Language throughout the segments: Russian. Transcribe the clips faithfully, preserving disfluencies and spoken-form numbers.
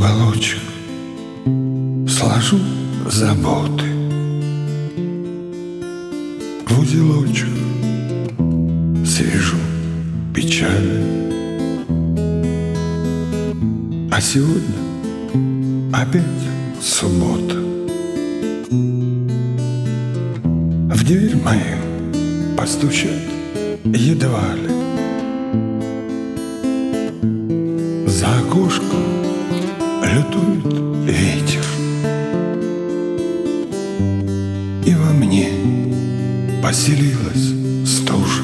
уголочек сложу заботы, в узелочек свяжу печали. А сегодня опять суббота. В дверь мою постучат едва ли. За окошком лютует ветер, и во мне поселилась стужа.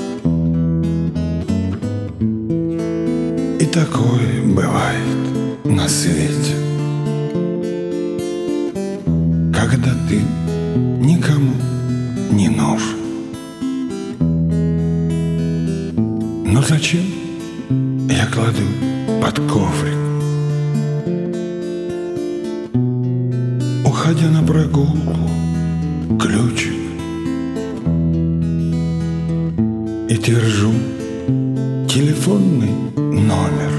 И такое бывает на свете, когда ты никому не нужен. Но зачем я кладу под коврик, уходя на прогулку, ключик, и твержу телефонный номер,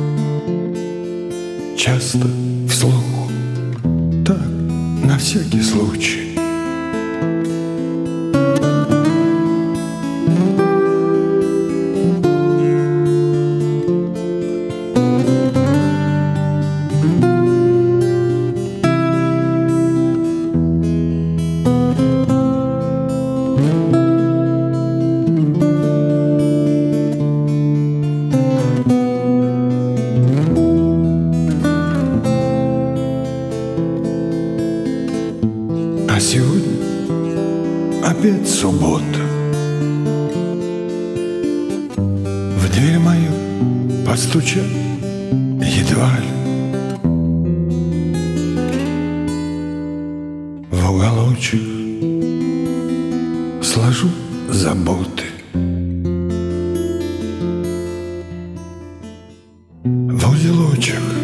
часто вслух, так, на всякий случай. А сегодня опять суббота. В дверь мою постучат едва ли. В уголочек сложу заботы, в узелочек